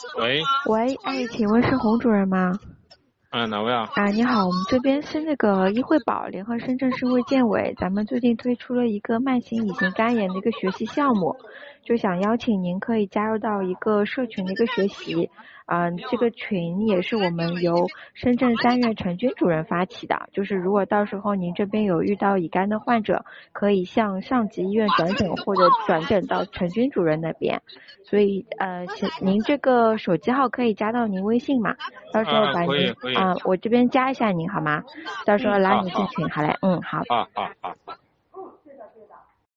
喂， 喂，哎，请问是洪主任吗？ 哪位啊？ 你好，我们这边是那个医惠宝联合深圳市卫健委，咱们最近推出了一个慢性乙型肝炎的一个学习项目，就想邀请您可以加入到一个社群的一个学习。这个群也是我们由深圳3院陈军主任发起的，就是如果到时候您这边有遇到乙肝的患者，可以向上级医院转诊或者转诊到陈军主任那边。所以请您这个手机号可以加到您微信嘛？到时候把您可以我这边加一下您好吗？到时候拉好您进群，好嘞，好。 好。